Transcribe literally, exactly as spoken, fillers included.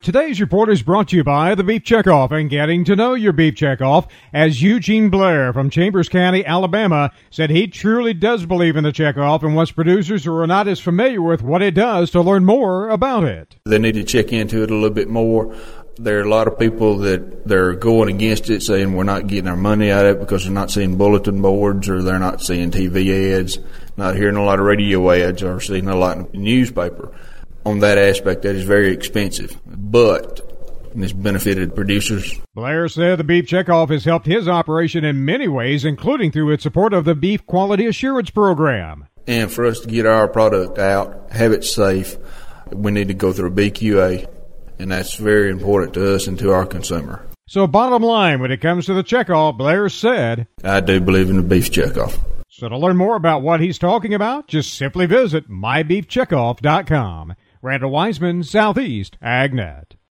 Today's report is brought to you by the Beef Checkoff and getting to know your Beef Checkoff, as Eugene Blair from Chambers County, Alabama, said he truly does believe in the Checkoff and wants producers who are not as familiar with what it does to learn more about it. They need to check into it a little bit more. There are a lot of people that they're going against it, saying we're not getting our money out of it because they're not seeing bulletin boards or they're not seeing T V ads, not hearing a lot of radio ads or seeing a lot of newspaper. On that aspect, that is very expensive, but it's benefited producers. Blair said the Beef Checkoff has helped his operation in many ways, including through its support of the Beef Quality Assurance Program. And for us to get our product out, have it safe, we need to go through B Q A, and that's very important to us and to our consumer. So bottom line, when it comes to the Checkoff, Blair said, I do believe in the Beef Checkoff. So to learn more about what he's talking about, just simply visit my beef checkoff dot com. Randall Wiseman, Southeast AgNet.